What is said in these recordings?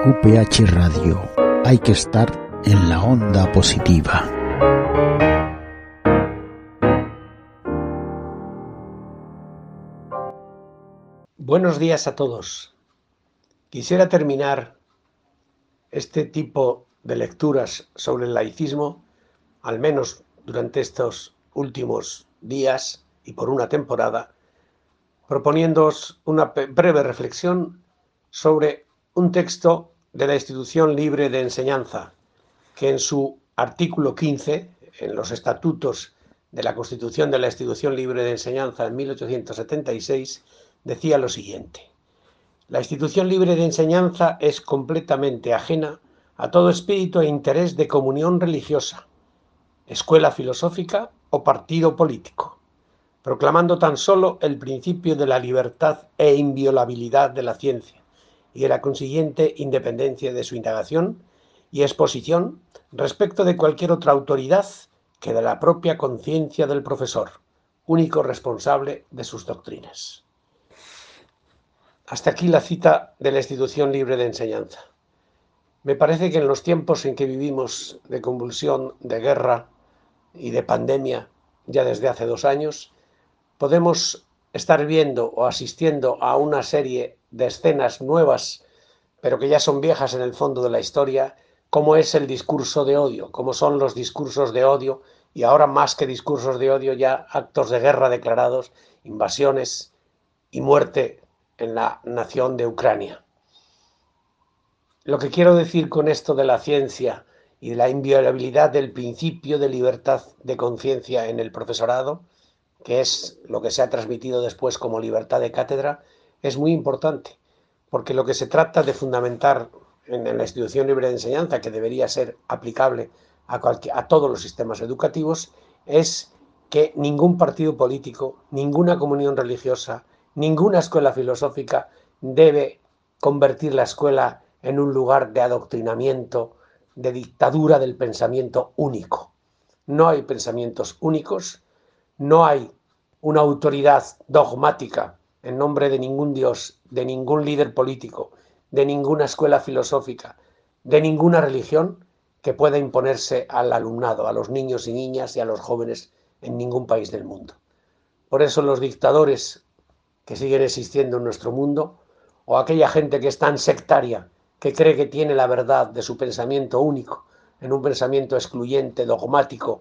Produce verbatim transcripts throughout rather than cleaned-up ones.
Q P H Radio. Hay que estar en la onda positiva. Buenos días a todos. Quisiera terminar este tipo de lecturas sobre el laicismo, al menos durante estos últimos días y por una temporada, proponiéndoos una breve reflexión sobre un texto de la Institución Libre de Enseñanza, que en su artículo quince, en los estatutos de la Constitución de la Institución Libre de Enseñanza en mil ochocientos setenta y seis, decía lo siguiente: la institución libre de enseñanza es completamente ajena a todo espíritu e interés de comunión religiosa, escuela filosófica o partido político, proclamando tan solo el principio de la libertad e inviolabilidad de la ciencia y de la consiguiente independencia de su indagación y exposición respecto de cualquier otra autoridad que de la propia conciencia del profesor, único responsable de sus doctrinas. Hasta aquí la cita de la Institución Libre de Enseñanza. Me parece que en los tiempos en que vivimos de convulsión, de guerra y de pandemia, ya desde hace dos años, podemos estar viendo o asistiendo a una serie de escenas nuevas, pero que ya son viejas en el fondo de la historia, como es el discurso de odio, como son los discursos de odio, y ahora más que discursos de odio, ya actos de guerra declarados, invasiones y muerte en la nación de Ucrania. Lo que quiero decir con esto de la ciencia y de la inviolabilidad del principio de libertad de conciencia en el profesorado, que es lo que se ha transmitido después como libertad de cátedra, es muy importante, porque lo que se trata de fundamentar en la Institución Libre de Enseñanza, que debería ser aplicable a, cualquier, a todos los sistemas educativos, es que ningún partido político, ninguna comunión religiosa, ninguna escuela filosófica debe convertir la escuela en un lugar de adoctrinamiento, de dictadura del pensamiento único. No hay pensamientos únicos, no hay una autoridad dogmática en nombre de ningún dios, de ningún líder político, de ninguna escuela filosófica, de ninguna religión que pueda imponerse al alumnado, a los niños y niñas y a los jóvenes en ningún país del mundo. Por eso los dictadores que siguen existiendo en nuestro mundo, o aquella gente que es tan sectaria, que cree que tiene la verdad de su pensamiento único, en un pensamiento excluyente, dogmático,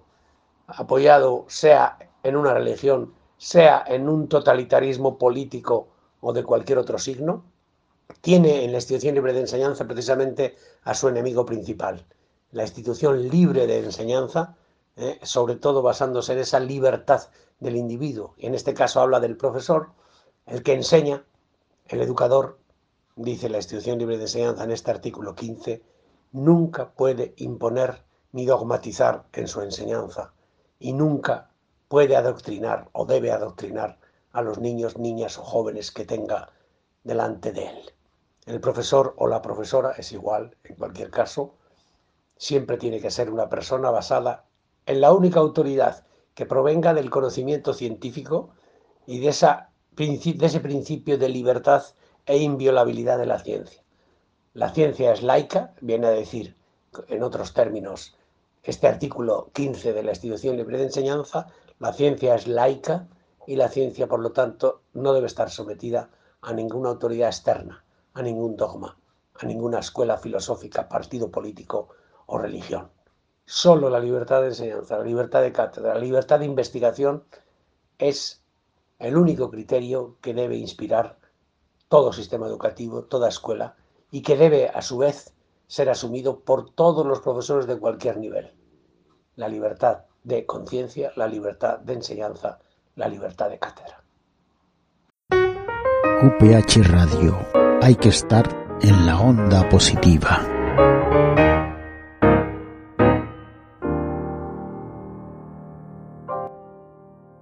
apoyado sea en una religión, sea en un totalitarismo político o de cualquier otro signo, tiene en la Institución Libre de Enseñanza precisamente a su enemigo principal. La Institución Libre de Enseñanza, eh, sobre todo basándose en esa libertad del individuo, y en este caso habla del profesor, el que enseña, el educador, dice la Institución Libre de Enseñanza en este artículo quince, nunca puede imponer ni dogmatizar en su enseñanza y nunca puede adoctrinar o debe adoctrinar a los niños, niñas o jóvenes que tenga delante de él. El profesor o la profesora es igual, en cualquier caso, siempre tiene que ser una persona basada en la única autoridad que provenga del conocimiento científico y de, esa, de ese principio de libertad e inviolabilidad de la ciencia. La ciencia es laica, viene a decir, en otros términos, este artículo quince de la Institución Libre de Enseñanza, la ciencia es laica y la ciencia, por lo tanto, no debe estar sometida a ninguna autoridad externa, a ningún dogma, a ninguna escuela filosófica, partido político o religión. Solo la libertad de enseñanza, la libertad de cátedra, la libertad de investigación es el único criterio que debe inspirar todo sistema educativo, toda escuela, y que debe, a su vez, ser asumido por todos los profesores de cualquier nivel. La libertad de conciencia, la libertad de enseñanza, la libertad de cátedra. Q P H Radio. Hay que estar en la onda positiva.